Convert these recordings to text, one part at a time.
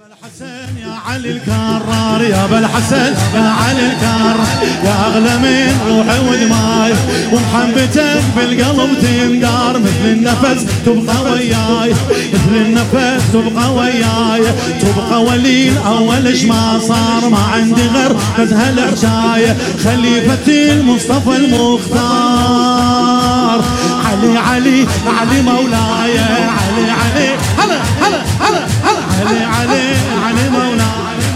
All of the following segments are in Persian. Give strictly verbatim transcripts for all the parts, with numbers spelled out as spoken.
الحسن يا علي الكرار يا ابا الحسن يا علي الكرار يا اغلى من روحي ودماي ومحبتك بالقلب تندار مثل النفس تبقى وياي مثل النفس تبقى وياي تبقى وليل اولش ما صار ما عندي غير نزهه العشايه خليفتي المصطفى المختار علي علي علي مولاي علي علي هلا هلا هلا هلا علي علي علي مولاي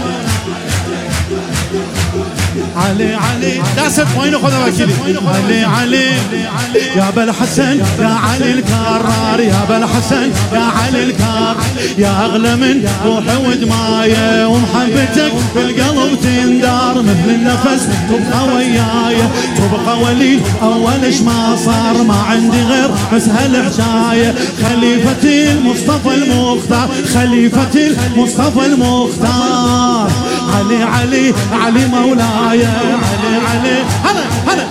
علي علي داست وين خذ وكيلي علي علي يا ابا الحسن يا علي الكرار يا ابا الحسن يا علي الكرار يا اغلى من روحي ودماي ومحبتك بالقلب تندار مثل النفس تبقى وياي تبقى ولي اولش ما صار ما عندي غير مسها الحشايه خليفتي المصطفى المختار خليفتي المصطفى المختار علي علي علي مولاي علي علي هلا هلا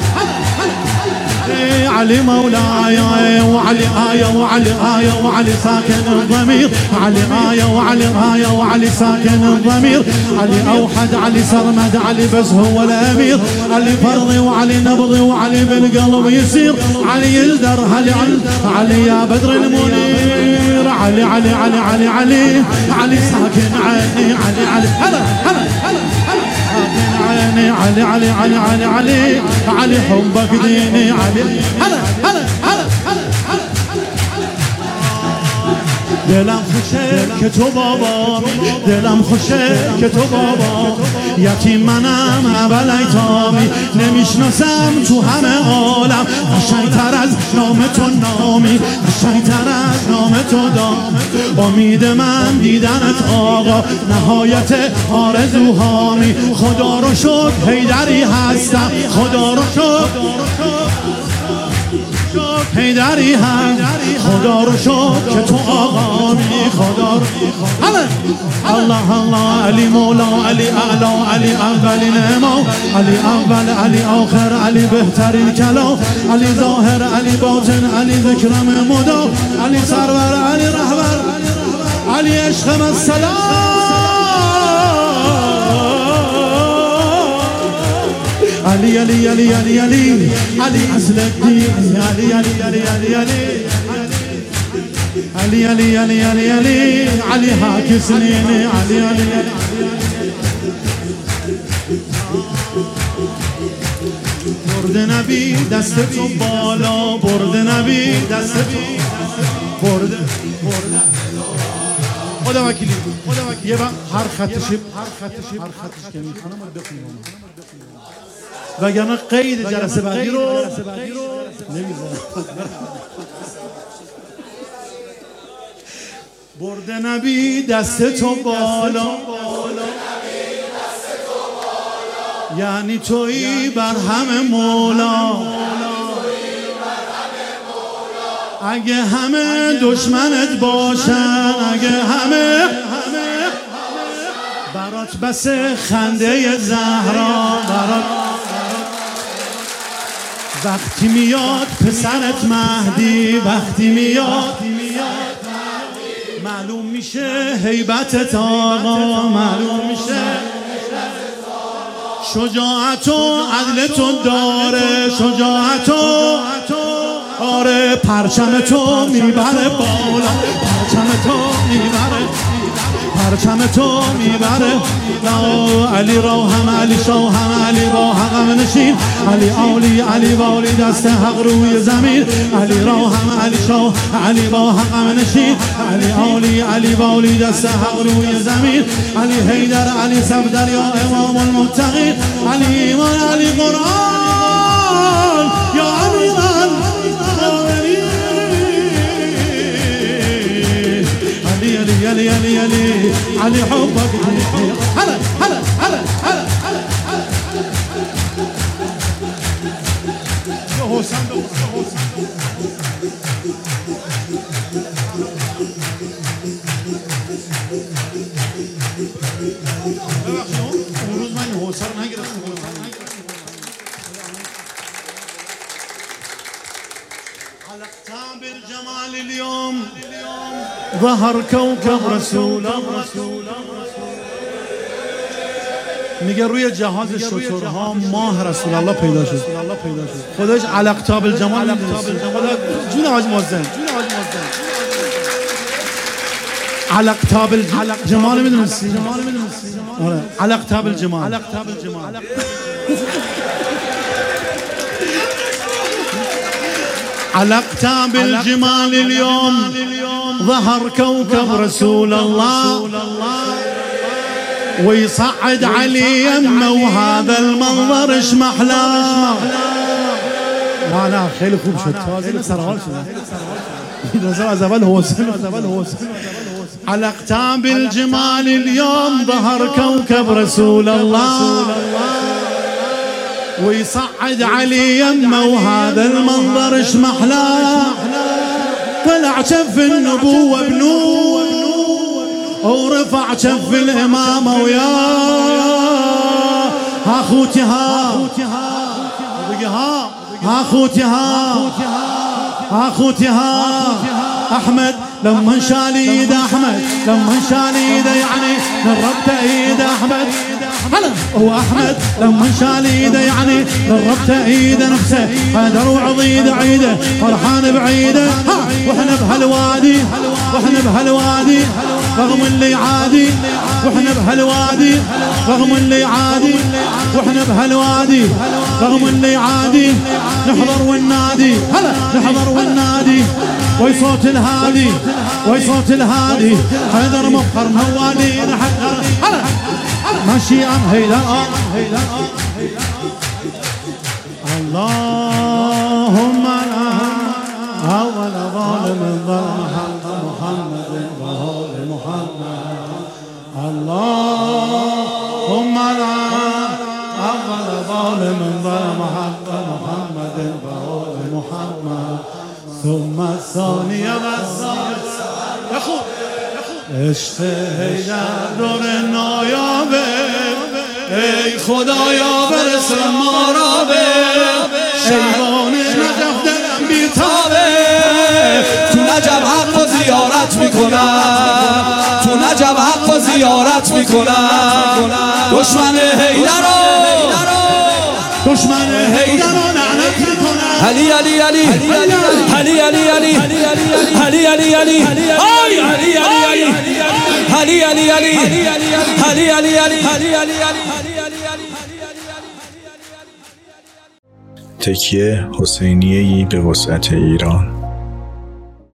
علي مولاي وعلي آية وعلي آية وعلي ساكن الضمير علي آية وعلي آية وعلي ساكن الضمير علي أوحد علي سرمد علي بس هو الأمير علي فرضي وعلي نبضي وعلي بالقلب يسير علي يلدر علي علي يا بدر المنير علي علي علي علي علي علي ساكن عيني علي علي هلا هلا هلا عيني علي علي علي علي علي علي حبك ديني علي هلا هلا هلا هلا دلم خوشه که تو بابا دلم خوشه که تو بابا یتیم منم اول ایتامی نمیشناسم تو همه عالم قشنگتر از نام تو نامی قشنگتر از نام تو دام امید من دیدنت آقا نهایت آرزوهامی خدا رو شکر حیدری هستم خدا رو شکر حیدری هم خدا رو شکر که تو آقامی خدا رو الله الله علی مولا علی اعلا علی اول نما علی اول علی آخر علی بهترین کلام علی ظاهر علی باطن علی ذکرم مدا علی سرور علی رهبر علی عشق السلام علی علی علی علی علی علی اصل الدین علی علی علی علی علی علی علی علی علی علی حاک سنین علی علی برد نبی دست تو بالا برد نبی دست تو برد خدا وکیلی خدا وکیلی یه هر خطشی هر خطشی هر خطش که میخوانم رو بخونم وگرنه قید جلسه بعدی رو نمیذارم برد نبی دست تو بالا یعنی تویی بر همه مولا اگه همه دشمنت باشن اگه همه برات بس خنده زهرا برات وقتی میاد پسرت مهدی وقتی میاد معلوم میشه هیبتت آقا معلوم میشه شجاعت و عدل تو داره شجاعت و آره پرچم تو میبره بالا پرچم تو میبره پرچم تو میبره علی را هم علی شاه هم علی با حقم نشین علی علی علی والی دست حق روی زمین علی را هم علی شاه علی با حقم نشین علی علی علی والی دست حق روی زمین علی حیدر علی صفدر یا امام المتقین علی ایمان علی قرآن یا امیران علی علی علی علی علی علی حبك هلا هلا هلا هلا هلا هو صندوق هو صندوق امروز من حوصر نگرفتم علقت بالجمال اليوم ظهر كوكب رسول الله میگه روی جهاز شترها ماه رسول الله پیدا شد. خودش علقتاب الجمال جون حاج محسن علقتاب الجمال میدونستی؟ آره علقتاب الجمال علقتاب الجمال اليوم ظهر كوكب رسول الله ويصعد علي يمه وهذا المنظر ايش محلاه. لا لا خیلی خوب شد تازه سرحال شد نظر از اول حسن. علقتاب الجمال اليوم ظهر كوكب رسول الله ويصعد علي يمه وهذا المنظر ايش محلاه. طلع شف النبوة بنور ورفع شف الإمامة ويا ها خوتي ها ها خوتي ها ها خوتي ها أحمد لما انشال ايد أحمد لما انشال ايد يعني قربت ايد أحمد هلا هو أحمد لما انشال ايده يعني قربت ايده نفسه قدر وعضيده عيده فرحان بعيده واحنا بهالوادي واحنا بهالوادي رغم اللي عادي واحنا بهالوادي رغم اللي عادي واحنا بهالوادي رغم اللي عادي نحضر والنادي هلا نحضر والنادي وي صوت الهادي وي صوت الهادي حيدر مفخر موالي نحضر هلا ماشي ام هيدا اللهم لا اول ظالم ظلم حق محمد وهول محمد اللهم لا اول ظالم ظلم حق محمد وهول محمد ثم الثانية والثالثة يا خو عشق هیدر دور نایابه ای خدایا برسن ما را به شیوان نجف دلم بیتابه تو نجف حق و زیارت میکنم تو نجف حق و زیارت میکنم دشمن هیدر رو دشمن هیدر رو لعنت میکنم علی علی علی علی علی علی علی علی علی علی آی علی علی علی علی علی علی علی علی علی تکیه حسینیه‌ای به وسعت ایران.